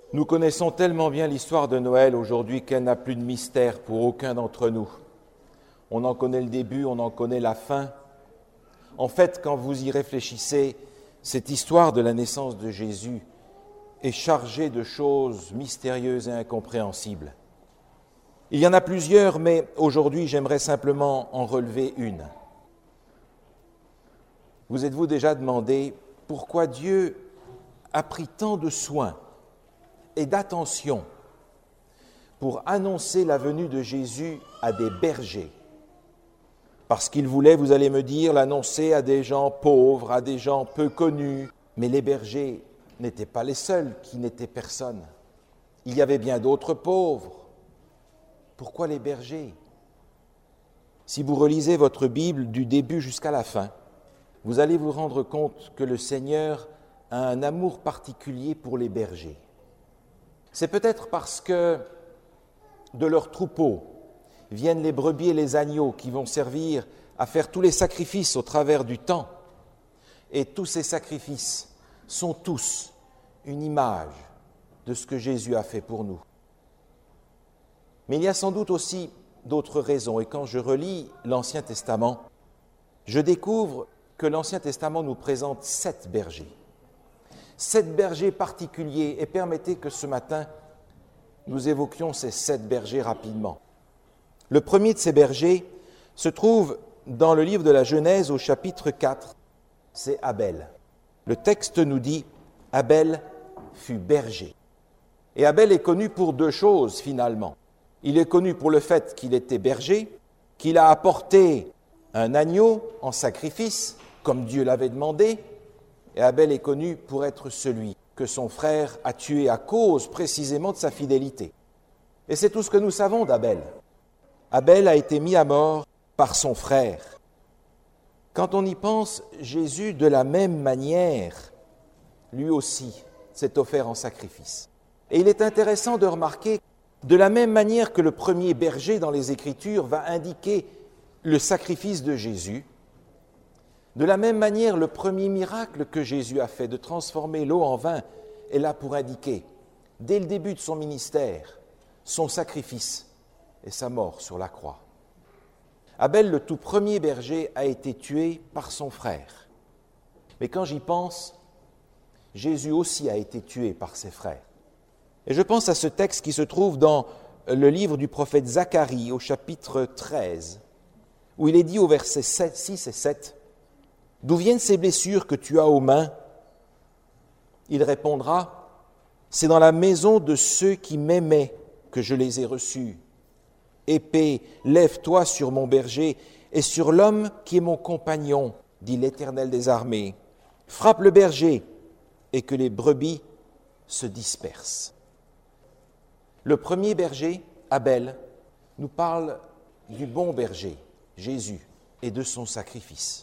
Nous connaissons tellement bien l'histoire de Noël aujourd'hui qu'elle n'a plus de mystère pour aucun d'entre nous. On en connaît le début, on en connaît la fin. En fait, quand vous y réfléchissez, cette histoire de la naissance de Jésus est chargée de choses mystérieuses et incompréhensibles. Il y en a plusieurs, mais aujourd'hui, j'aimerais simplement en relever une. Vous êtes-vous déjà demandé pourquoi Dieu a pris tant de soin et d'attention pour annoncer la venue de Jésus à des bergers? Parce qu'il voulait, vous allez me dire, l'annoncer à des gens pauvres, à des gens peu connus. Mais les bergers n'étaient pas les seuls qui n'étaient personne. Il y avait bien d'autres pauvres. Pourquoi les bergers? Si vous relisez votre Bible du début jusqu'à la fin, vous allez vous rendre compte que le Seigneur a un amour particulier pour les bergers. C'est peut-être parce que de leurs troupeaux viennent les brebis et les agneaux qui vont servir à faire tous les sacrifices au travers du temps. Et tous ces sacrifices sont tous une image de ce que Jésus a fait pour nous. Mais il y a sans doute aussi d'autres raisons. Et quand je relis l'Ancien Testament, je découvre que l'Ancien Testament nous présente 7 bergers. 7 bergers particuliers. Et permettez que ce matin, nous évoquions ces 7 bergers rapidement. Le premier de ces bergers se trouve dans le livre de la Genèse au chapitre 4. C'est Abel. Le texte nous dit « Abel fut berger ». Et Abel est connu pour 2 choses finalement. Il est connu pour le fait qu'il était berger, qu'il a apporté un agneau en sacrifice, comme Dieu l'avait demandé. Et Abel est connu pour être celui que son frère a tué à cause précisément de sa fidélité. Et c'est tout ce que nous savons d'Abel. Abel a été mis à mort par son frère. Quand on y pense, Jésus, de la même manière, lui aussi, s'est offert en sacrifice. Et il est intéressant de remarquer, de la même manière que le premier berger dans les Écritures va indiquer le sacrifice de Jésus, de la même manière, le premier miracle que Jésus a fait, de transformer l'eau en vin, est là pour indiquer, dès le début de son ministère, son sacrifice et sa mort sur la croix. Abel, le tout premier berger, a été tué par son frère. Mais quand j'y pense, Jésus aussi a été tué par ses frères. Et je pense à ce texte qui se trouve dans le livre du prophète Zacharie, au chapitre 13, où il est dit au verset 6 et 7, « D'où viennent ces blessures que tu as aux mains ?» Il répondra, « C'est dans la maison de ceux qui m'aimaient que je les ai reçues. Épée, lève-toi sur mon berger et sur l'homme qui est mon compagnon, dit l'Éternel des armées. Frappe le berger et que les brebis se dispersent. » Le premier berger, Abel, nous parle du bon berger, Jésus, et de son sacrifice.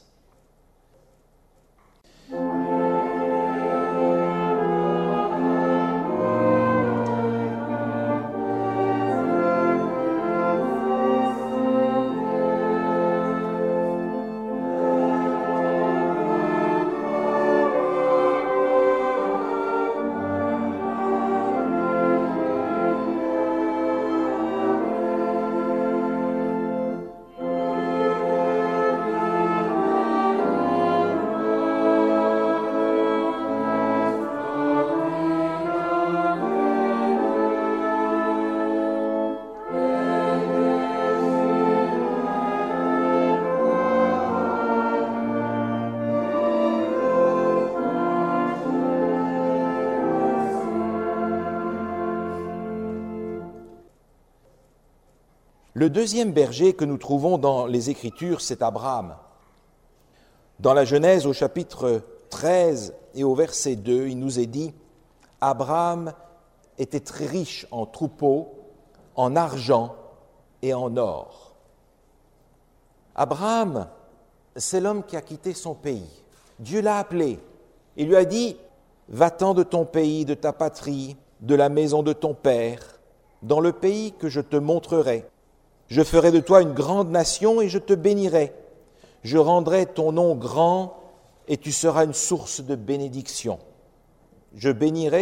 Le deuxième berger que nous trouvons dans les Écritures, c'est Abraham. Dans la Genèse, au chapitre 13 et au verset 2, il nous est dit « Abraham était très riche en troupeaux, en argent et en or. » Abraham, c'est l'homme qui a quitté son pays. Dieu l'a appelé. Il lui a dit « Va-t'en de ton pays, de ta patrie, de la maison de ton père, dans le pays que je te montrerai. Je ferai de toi une grande nation et je te bénirai. Je rendrai ton nom grand et tu seras une source de bénédiction. Je bénirai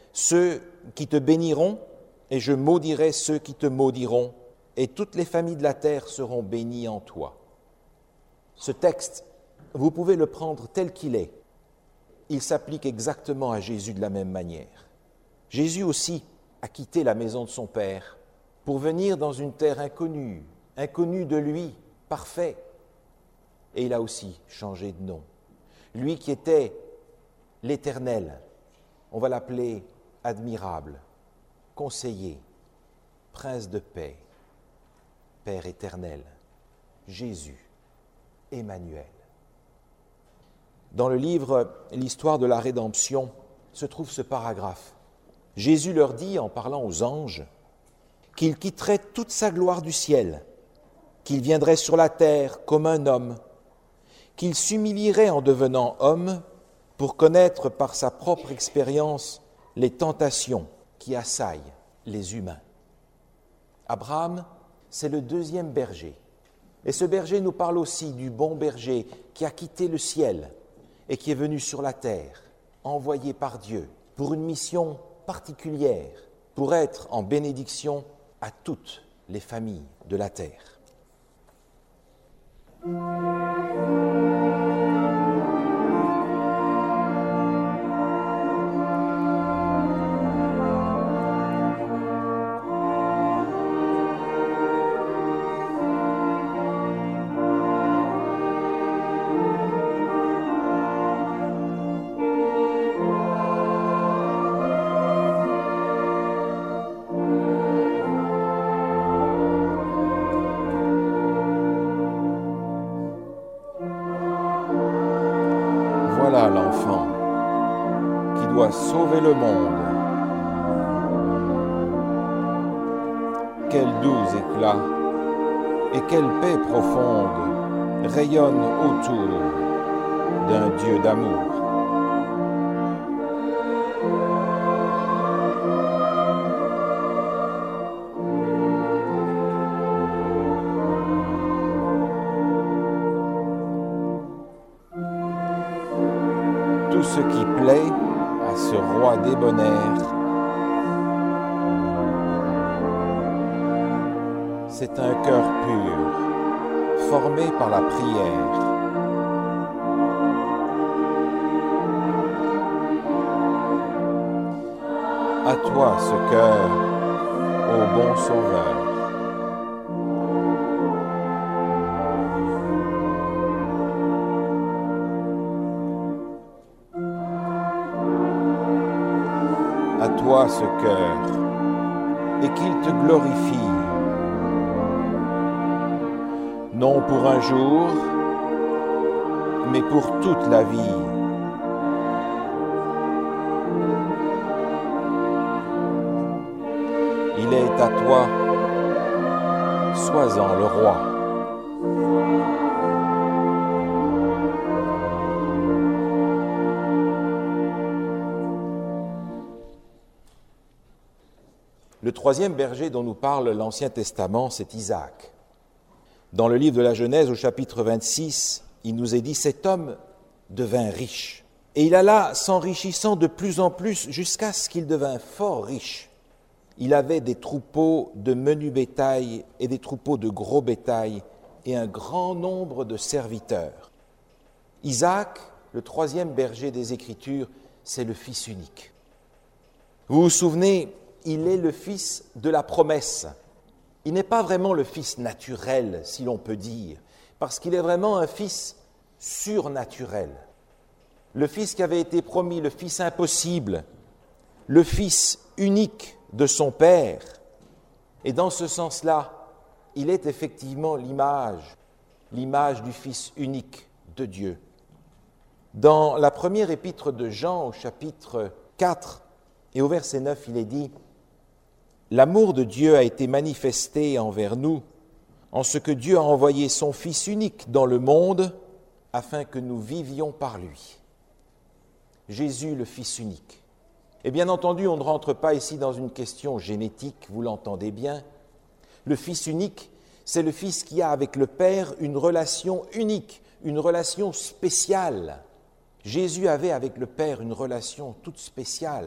ceux qui te béniront, et je maudirai ceux qui te maudiront, et toutes les familles de la terre seront bénies en toi. » Ce texte, vous pouvez le prendre tel qu'il est. Il s'applique exactement à Jésus de la même manière. Jésus aussi a quitté la maison de son Père pour venir dans une terre inconnue, inconnue de lui, parfait. Et il a aussi changé de nom. Lui qui était l'Éternel, on va l'appeler admirable, conseiller, prince de paix, Père éternel, Jésus, Emmanuel. Dans le livre « L'histoire de la rédemption » se trouve ce paragraphe. Jésus leur dit, en parlant aux anges, qu'il quitterait toute sa gloire du ciel, qu'il viendrait sur la terre comme un homme, qu'il s'humilierait en devenant homme pour connaître par sa propre expérience les tentations qui assaillent les humains. Abraham, c'est le deuxième berger. Et ce berger nous parle aussi du bon berger qui a quitté le ciel et qui est venu sur la terre, envoyé par Dieu pour une mission particulière, pour être en bénédiction à toutes les familles de la terre. Voilà l'enfant qui doit sauver le monde. Quel doux éclat et quelle paix profonde rayonne autour d'un Dieu d'amour. Tout ce qui plaît à ce roi débonnaire, c'est un cœur pur, formé par la prière. À toi ce cœur, ô bon Sauveur. À toi ce cœur, et qu'il te glorifie, non pour un jour, mais pour toute la vie. Il est à toi, sois-en le roi. Le troisième berger dont nous parle l'Ancien Testament, c'est Isaac. Dans le livre de la Genèse, au chapitre 26, il nous est dit « Cet homme devint riche. Et il alla s'enrichissant de plus en plus jusqu'à ce qu'il devint fort riche. Il avait des troupeaux de menu bétail et des troupeaux de gros bétail et un grand nombre de serviteurs. » Isaac, le troisième berger des Écritures, c'est le fils unique. Vous vous souvenez, il est le fils de la promesse. Il n'est pas vraiment le fils naturel, si l'on peut dire, parce qu'il est vraiment un fils surnaturel. Le fils qui avait été promis, le fils impossible, le fils unique de son père. Et dans ce sens-là, il est effectivement l'image du fils unique de Dieu. Dans la première épître de Jean, au chapitre 4 et au verset 9, il est dit « L'amour de Dieu a été manifesté envers nous, en ce que Dieu a envoyé son Fils unique dans le monde, afin que nous vivions par lui. » Jésus, le Fils unique. Et bien entendu, on ne rentre pas ici dans une question génétique, vous l'entendez bien. Le Fils unique, c'est le Fils qui a avec le Père une relation unique, une relation spéciale. Jésus avait avec le Père une relation toute spéciale,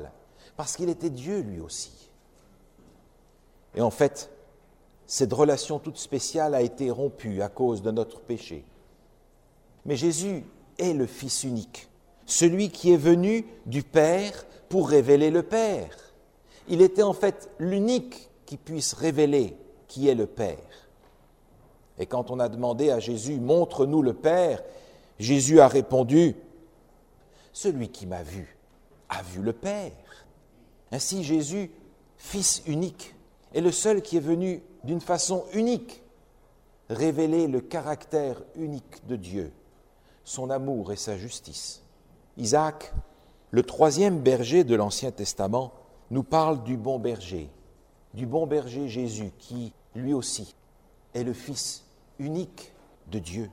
parce qu'il était Dieu lui aussi. Et en fait, cette relation toute spéciale a été rompue à cause de notre péché. Mais Jésus est le Fils unique, celui qui est venu du Père pour révéler le Père. Il était en fait l'unique qui puisse révéler qui est le Père. Et quand on a demandé à Jésus « Montre-nous le Père », Jésus a répondu « Celui qui m'a vu a vu le Père ». Ainsi Jésus, Fils unique, est le seul qui est venu d'une façon unique révéler le caractère unique de Dieu, son amour et sa justice. Isaac, le 3e berger de l'Ancien Testament, nous parle du bon berger Jésus qui, lui aussi, est le Fils unique de Dieu.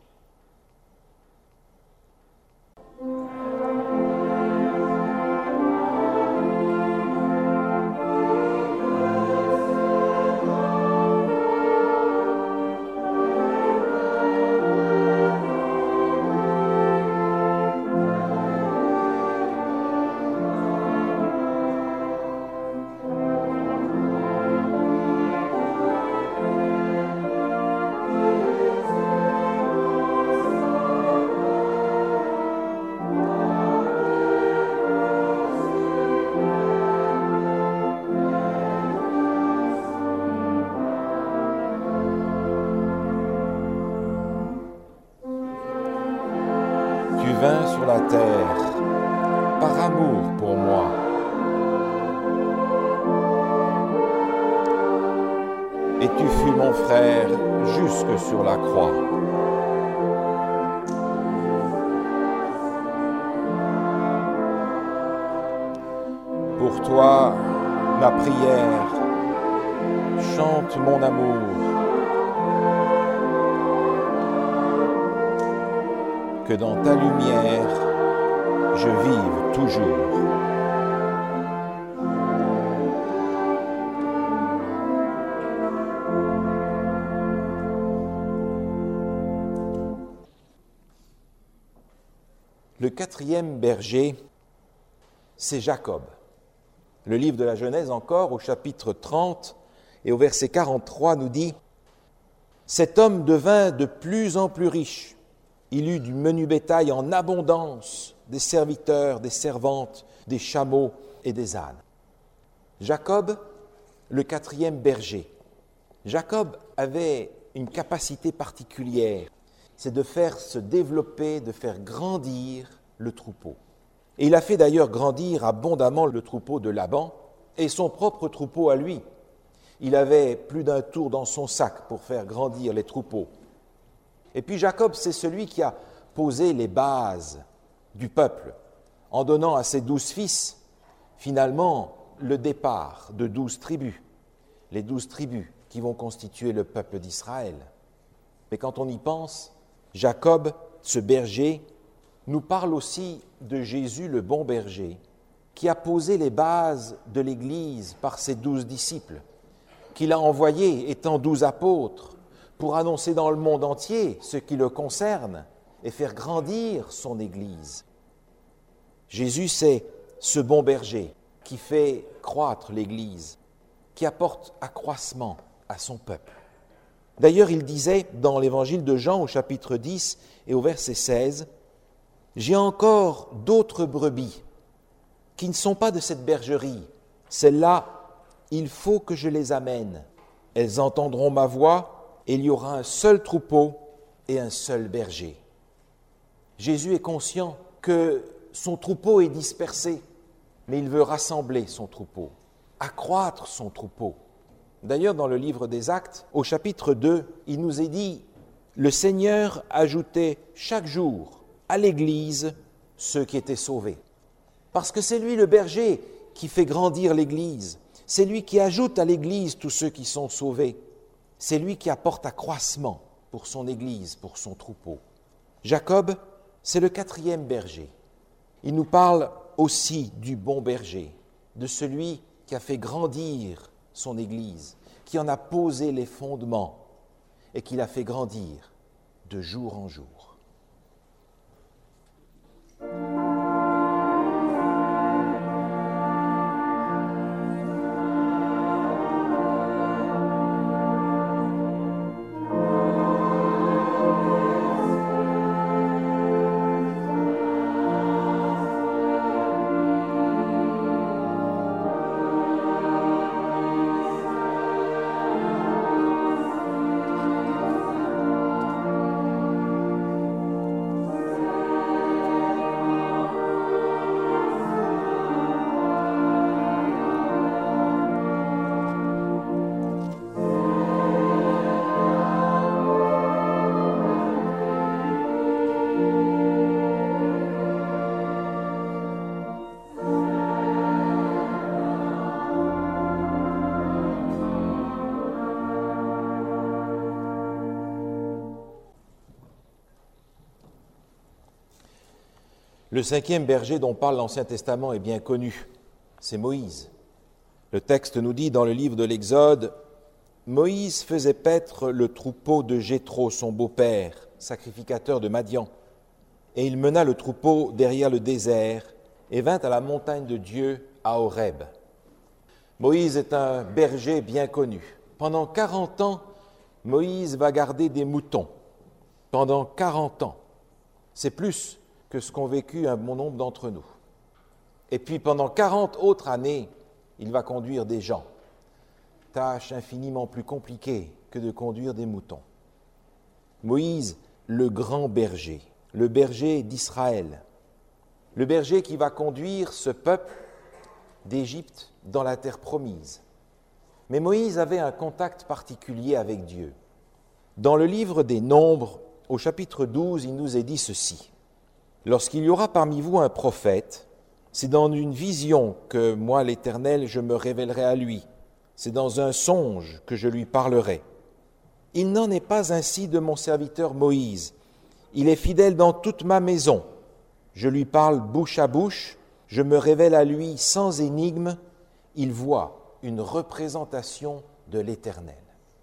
Tu vins sur la terre par amour pour moi. Et tu fus mon frère jusque sur la croix. Pour toi, ma prière chante mon amour. Que dans ta lumière, je vive toujours. Le 4e berger, c'est Jacob. Le livre de la Genèse encore, au chapitre 30 et au verset 43, nous dit « Cet homme devint de plus en plus riche. Il eut du menu bétail en abondance, des serviteurs, des servantes, des chameaux et des ânes. » Jacob, le 4e berger. Jacob avait une capacité particulière, c'est de faire se développer, de faire grandir le troupeau. Et il a fait d'ailleurs grandir abondamment le troupeau de Laban et son propre troupeau à lui. Il avait plus d'un tour dans son sac pour faire grandir les troupeaux. Et puis Jacob, c'est celui qui a posé les bases du peuple en donnant à ses 12 fils, finalement, le départ de 12 tribus, les 12 tribus qui vont constituer le peuple d'Israël. Mais quand on y pense, Jacob, ce berger, nous parle aussi de Jésus, le bon berger, qui a posé les bases de l'Église par ses 12 disciples, qu'il a envoyés étant 12 apôtres, pour annoncer dans le monde entier ce qui le concerne et faire grandir son Église. Jésus, c'est ce bon berger qui fait croître l'Église, qui apporte accroissement à son peuple. D'ailleurs, il disait dans l'Évangile de Jean au chapitre 10 et au verset 16, « J'ai encore d'autres brebis qui ne sont pas de cette bergerie. Celles-là, il faut que je les amène. Elles entendront ma voix et il y aura un seul troupeau et un seul berger. » Jésus est conscient que son troupeau est dispersé, mais il veut rassembler son troupeau, accroître son troupeau. D'ailleurs, dans le livre des Actes, au chapitre 2, il nous est dit « Le Seigneur ajoutait chaque jour à l'Église ceux qui étaient sauvés. » Parce que c'est lui le berger qui fait grandir l'Église. C'est lui qui ajoute à l'Église tous ceux qui sont sauvés. C'est lui qui apporte accroissement pour son Église, pour son troupeau. Jacob, c'est le 4e berger. Il nous parle aussi du bon berger, de celui qui a fait grandir son Église, qui en a posé les fondements et qui l'a fait grandir de jour en jour. Le cinquième berger dont parle l'Ancien Testament est bien connu, c'est Moïse. Le texte nous dit dans le livre de l'Exode, « Moïse faisait paître le troupeau de Jéthro, son beau-père, sacrificateur de Madian, et il mena le troupeau derrière le désert et vint à la montagne de Dieu à Horeb. » Moïse est un berger bien connu. Pendant 40 ans, Moïse va garder des moutons. Pendant 40 ans. C'est plus que ce qu'ont vécu un bon nombre d'entre nous. Et puis pendant 40 autres années, il va conduire des gens. Tâche infiniment plus compliquée que de conduire des moutons. Moïse, le grand berger, le berger d'Israël, le berger qui va conduire ce peuple d'Égypte dans la terre promise. Mais Moïse avait un contact particulier avec Dieu. Dans le livre des Nombres, au chapitre 12, il nous est dit ceci. « Lorsqu'il y aura parmi vous un prophète, c'est dans une vision que moi, l'Éternel, je me révélerai à lui. C'est dans un songe que je lui parlerai. Il n'en est pas ainsi de mon serviteur Moïse. Il est fidèle dans toute ma maison. Je lui parle bouche à bouche, je me révèle à lui sans énigme. Il voit une représentation de l'Éternel. »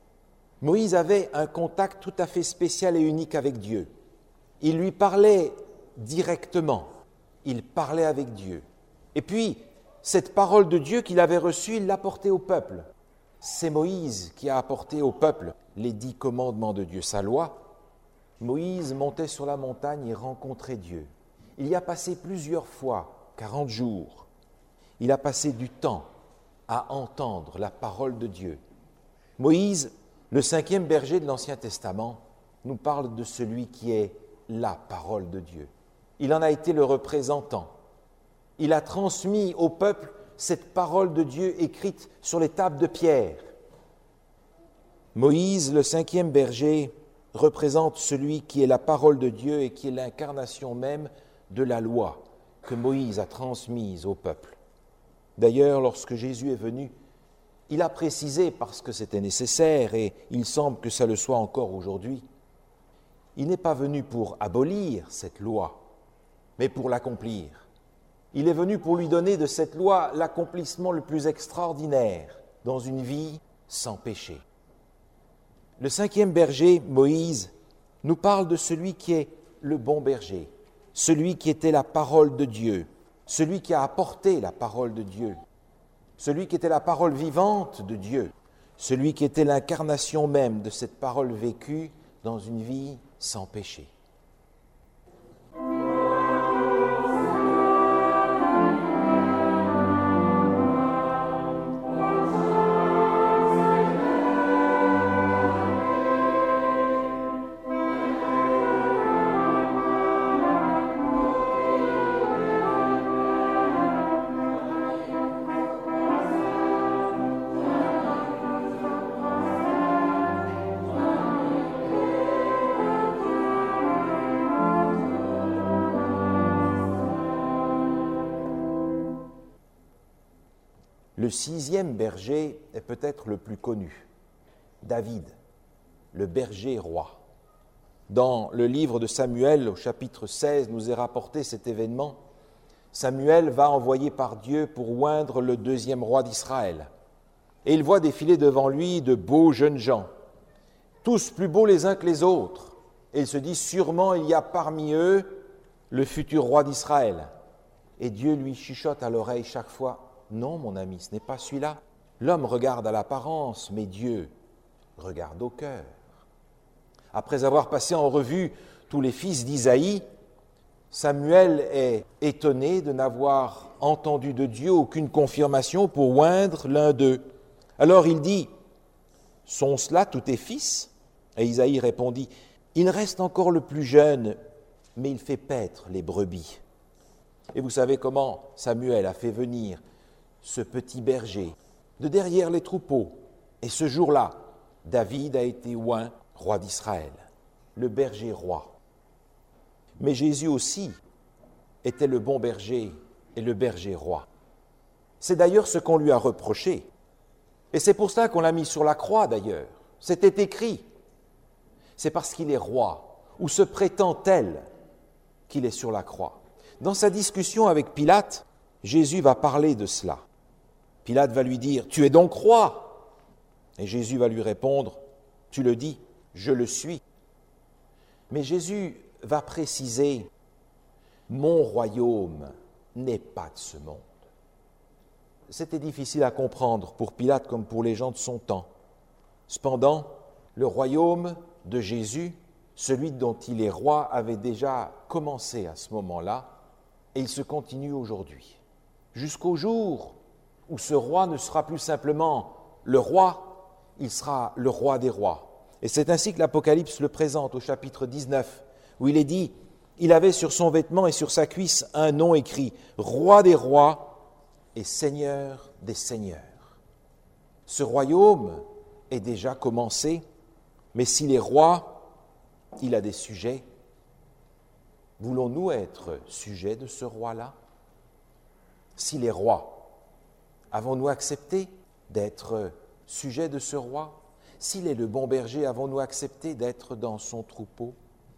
Moïse avait un contact tout à fait spécial et unique avec Dieu. Il lui parlait directement, il parlait avec Dieu. Et puis, cette parole de Dieu qu'il avait reçue, il l'a portée au peuple. C'est Moïse qui a apporté au peuple les 10 commandements de Dieu, sa loi. Moïse montait sur la montagne et rencontrait Dieu. Il y a passé plusieurs fois, 40 jours. Il a passé du temps à entendre la parole de Dieu. Moïse, le 5e berger de l'Ancien Testament, nous parle de celui qui est la parole de Dieu. Il en a été le représentant. Il a transmis au peuple cette parole de Dieu écrite sur les tables de pierre. Moïse, le 5e berger, représente celui qui est la parole de Dieu et qui est l'incarnation même de la loi que Moïse a transmise au peuple. D'ailleurs, lorsque Jésus est venu, il a précisé, parce que c'était nécessaire, et il semble que ça le soit encore aujourd'hui, il n'est pas venu pour abolir cette loi, mais pour l'accomplir. Il est venu pour lui donner de cette loi l'accomplissement le plus extraordinaire dans une vie sans péché. Le 5e berger, Moïse, nous parle de celui qui est le bon berger, celui qui était la parole de Dieu, celui qui a apporté la parole de Dieu, celui qui était la parole vivante de Dieu, celui qui était l'incarnation même de cette parole vécue dans une vie sans péché. Le 6e berger est peut-être le plus connu, David, le berger roi. Dans le livre de Samuel, au chapitre 16, nous est rapporté cet événement. Samuel va envoyer par Dieu pour oindre le 2e roi d'Israël. Et il voit défiler devant lui de beaux jeunes gens, tous plus beaux les uns que les autres. Et il se dit, sûrement il y a parmi eux le futur roi d'Israël. Et Dieu lui chuchote à l'oreille chaque fois, « Non, mon ami, ce n'est pas celui-là. L'homme regarde à l'apparence, mais Dieu regarde au cœur. » Après avoir passé en revue tous les fils d'Isaïe, Samuel est étonné de n'avoir entendu de Dieu aucune confirmation pour oindre l'un d'eux. Alors il dit, « Sont cela tous tes fils ?» Et Isaïe répondit, « Il reste encore le plus jeune, mais il fait paître les brebis. » Et vous savez comment Samuel a fait venir ce petit berger de derrière les troupeaux. Et ce jour-là, David a été oint roi d'Israël, le berger roi. Mais Jésus aussi était le bon berger et le berger roi. C'est d'ailleurs ce qu'on lui a reproché. Et c'est pour ça qu'on l'a mis sur la croix d'ailleurs. C'était écrit. C'est parce qu'il est roi, ou se prétend tel, qu'il est sur la croix. Dans sa discussion avec Pilate, Jésus va parler de cela. Pilate va lui dire « Tu es donc roi ?» Et Jésus va lui répondre « Tu le dis, je le suis. » Mais Jésus va préciser « Mon royaume n'est pas de ce monde. » C'était difficile à comprendre pour Pilate comme pour les gens de son temps. Cependant, le royaume de Jésus, celui dont il est roi, avait déjà commencé à ce moment-là et il se continue aujourd'hui. Jusqu'au jour où ce roi ne sera plus simplement le roi, il sera le roi des rois. Et c'est ainsi que l'Apocalypse le présente au chapitre 19, où il est dit « Il avait sur son vêtement et sur sa cuisse un nom écrit « Roi des rois et Seigneur des seigneurs ». Ce royaume est déjà commencé, mais s'il est roi, il a des sujets. Voulons-nous être sujets de ce roi-là ? S'il est roi, avons-nous accepté d'être sujets de ce roi ? S'il est le bon berger, avons-nous accepté d'être dans son troupeau ?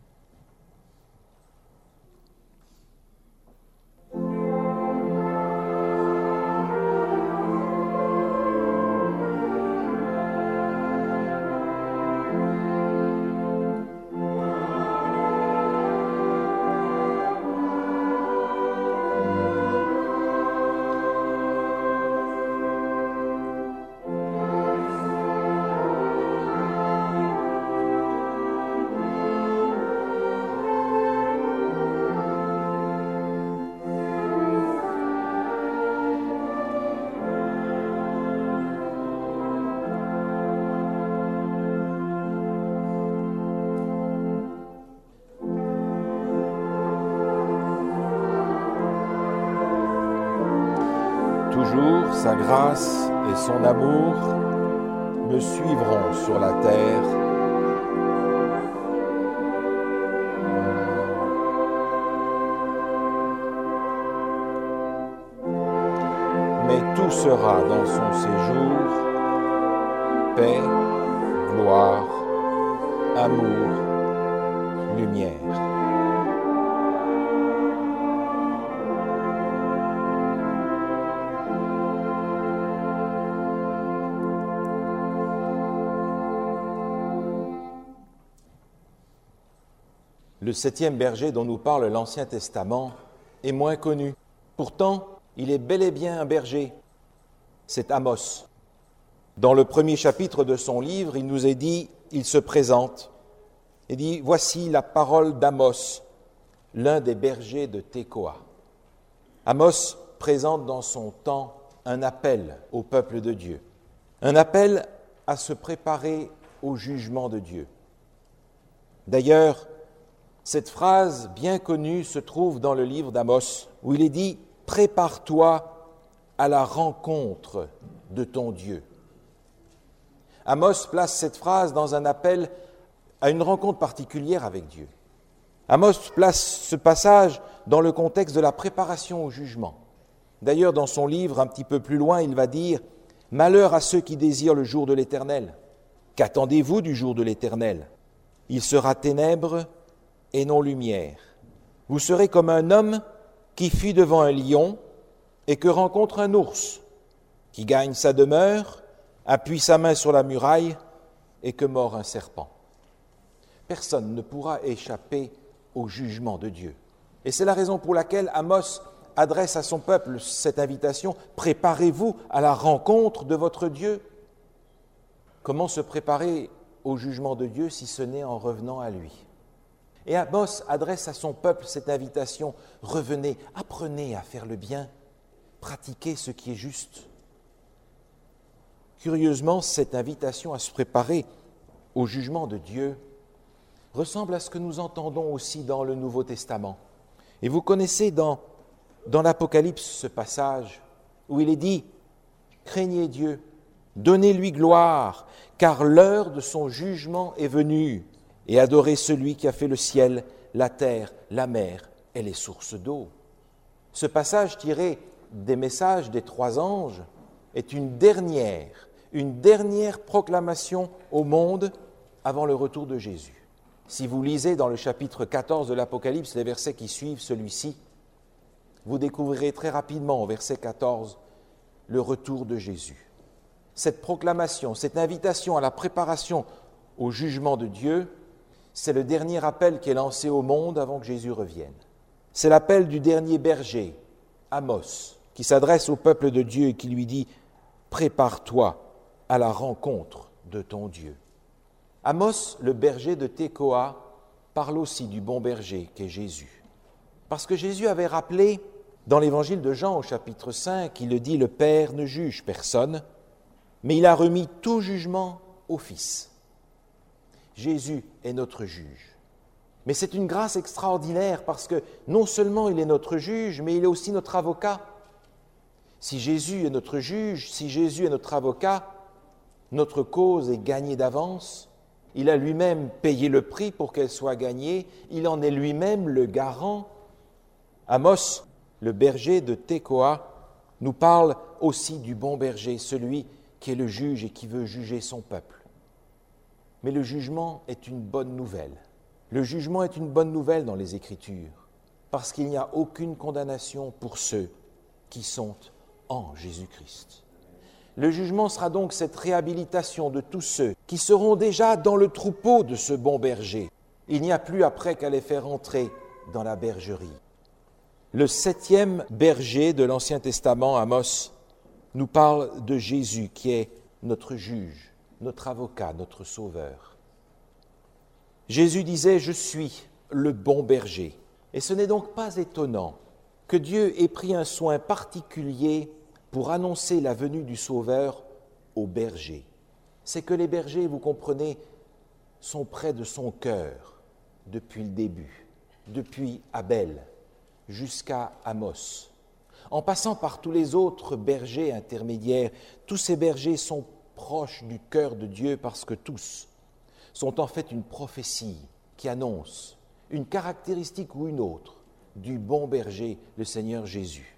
Toujours sa grâce et son amour me suivront sur la terre. Mais tout sera dans son séjour, paix, gloire, amour, lumière. Le 7e berger dont nous parle l'Ancien Testament est moins connu. Pourtant, il est bel et bien un berger. C'est Amos. Dans le 1er chapitre de son livre, il nous est dit, il se présente. Il dit, voici la parole d'Amos, l'un des bergers de Tékoa. Amos présente dans son temps un appel au peuple de Dieu, un appel à se préparer au jugement de Dieu. D'ailleurs, cette phrase bien connue se trouve dans le livre d'Amos, où il est dit « Prépare-toi à la rencontre de ton Dieu ». Amos place cette phrase dans un appel à une rencontre particulière avec Dieu. Amos place ce passage dans le contexte de la préparation au jugement. D'ailleurs, dans son livre, un petit peu plus loin, il va dire « Malheur à ceux qui désirent le jour de l'Éternel. Qu'attendez-vous du jour de l'Éternel ? Il sera ténèbres et non lumière. Vous serez comme un homme qui fuit devant un lion et que rencontre un ours, qui gagne sa demeure, appuie sa main sur la muraille et que mord un serpent. » Personne ne pourra échapper au jugement de Dieu. Et c'est la raison pour laquelle Amos adresse à son peuple cette invitation « Préparez-vous à la rencontre de votre Dieu ». Comment se préparer au jugement de Dieu si ce n'est en revenant à lui ? Et Amos adresse à son peuple cette invitation « Revenez, apprenez à faire le bien, pratiquez ce qui est juste ». Curieusement, cette invitation à se préparer au jugement de Dieu ressemble à ce que nous entendons aussi dans le Nouveau Testament. Et vous connaissez dans l'Apocalypse ce passage où il est dit « Craignez Dieu, donnez-lui gloire, car l'heure de son jugement est venue. Et adorez celui qui a fait le ciel, la terre, la mer et les sources d'eau. » Ce passage tiré des messages des 3 anges est une dernière proclamation au monde avant le retour de Jésus. Si vous lisez dans le chapitre 14 de l'Apocalypse les versets qui suivent celui-ci, vous découvrirez très rapidement au verset 14 le retour de Jésus. Cette proclamation, cette invitation à la préparation au jugement de Dieu, c'est le dernier appel qui est lancé au monde avant que Jésus revienne. C'est l'appel du dernier berger, Amos, qui s'adresse au peuple de Dieu et qui lui dit « Prépare-toi à la rencontre de ton Dieu ». Amos, le berger de Tekoa, parle aussi du bon berger qu'est Jésus. Parce que Jésus avait rappelé, dans l'évangile de Jean au chapitre 5, il le dit « Le Père ne juge personne, mais il a remis tout jugement au Fils ». Jésus est notre juge. Mais c'est une grâce extraordinaire parce que non seulement il est notre juge, mais il est aussi notre avocat. Si Jésus est notre juge, si Jésus est notre avocat, notre cause est gagnée d'avance. Il a lui-même payé le prix pour qu'elle soit gagnée. Il en est lui-même le garant. Amos, le berger de Tekoa, nous parle aussi du bon berger, celui qui est le juge et qui veut juger son peuple. Mais le jugement est une bonne nouvelle. Le jugement est une bonne nouvelle dans les Écritures, parce qu'il n'y a aucune condamnation pour ceux qui sont en Jésus-Christ. Le jugement sera donc cette réhabilitation de tous ceux qui seront déjà dans le troupeau de ce bon berger. Il n'y a plus après qu'à les faire entrer dans la bergerie. Le 7e berger de l'Ancien Testament, Amos, nous parle de Jésus qui est notre juge, notre avocat, notre sauveur. Jésus disait « Je suis le bon berger ». Et ce n'est donc pas étonnant que Dieu ait pris un soin particulier pour annoncer la venue du Sauveur aux bergers. C'est que les bergers, vous comprenez, sont près de son cœur depuis le début, depuis Abel jusqu'à Amos. En passant par tous les autres bergers intermédiaires, tous ces bergers sont proches du cœur de Dieu parce que tous sont en fait une prophétie qui annonce une caractéristique ou une autre du bon berger, le Seigneur Jésus.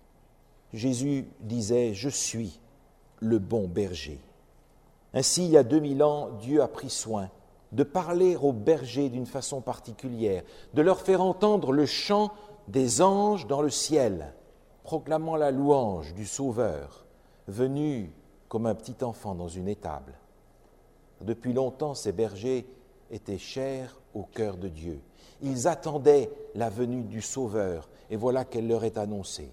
Jésus disait « Je suis le bon berger ». Ainsi, il y a 2000 ans, Dieu a pris soin de parler aux bergers d'une façon particulière, de leur faire entendre le chant des anges dans le ciel, proclamant la louange du Sauveur, venu comme un petit enfant dans une étable. Depuis longtemps, ces bergers étaient chers au cœur de Dieu. Ils attendaient la venue du Sauveur, et voilà qu'elle leur est annoncée.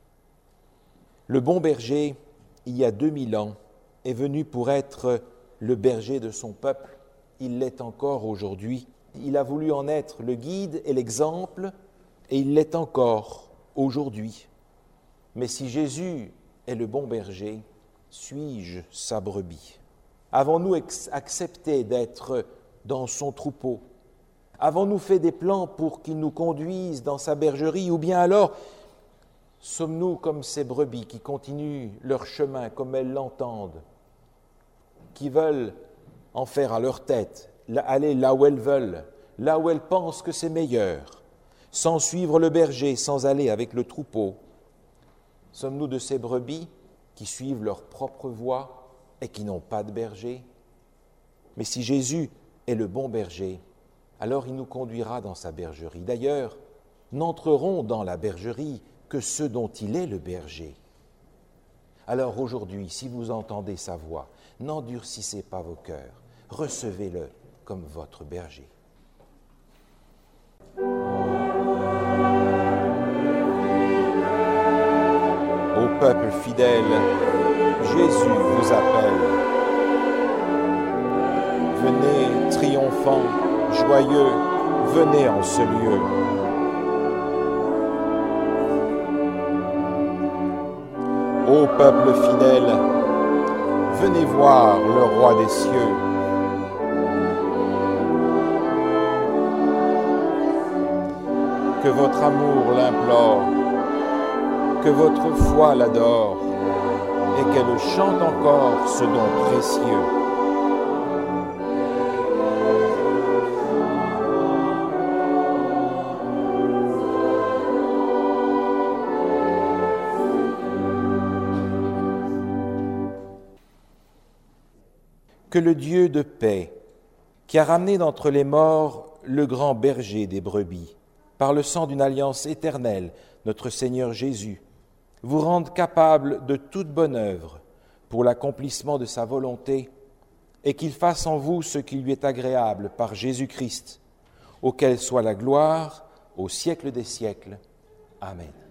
Le bon berger, il y a 2000 ans, est venu pour être le berger de son peuple. Il l'est encore aujourd'hui. Il a voulu en être le guide et l'exemple, et il l'est encore aujourd'hui. Mais si Jésus est le bon berger, suis-je sa brebis ? Avons-nous accepté d'être dans son troupeau ? Avons-nous fait des plans pour qu'il nous conduise dans sa bergerie ? Ou bien alors, sommes-nous comme ces brebis qui continuent leur chemin comme elles l'entendent, qui veulent en faire à leur tête, aller là où elles veulent, là où elles pensent que c'est meilleur, sans suivre le berger, sans aller avec le troupeau? Sommes-nous de ces brebis qui suivent leur propre voie et qui n'ont pas de berger? Mais si Jésus est le bon berger, alors il nous conduira dans sa bergerie. D'ailleurs, n'entreront dans la bergerie que ceux dont il est le berger. Alors aujourd'hui, si vous entendez sa voix, n'endurcissez pas vos cœurs, recevez-le comme votre berger. Ô peuple fidèle, Jésus vous appelle. Venez triomphant, joyeux, venez en ce lieu. Ô peuple fidèle, venez voir le roi des cieux. Que votre amour l'implore, que votre foi l'adore, et qu'elle chante encore ce don précieux. Que le Dieu de paix, qui a ramené d'entre les morts le grand berger des brebis, par le sang d'une alliance éternelle, notre Seigneur Jésus, vous rende capable de toute bonne œuvre pour l'accomplissement de sa volonté, et qu'il fasse en vous ce qui lui est agréable par Jésus-Christ, auquel soit la gloire au siècle des siècles. Amen.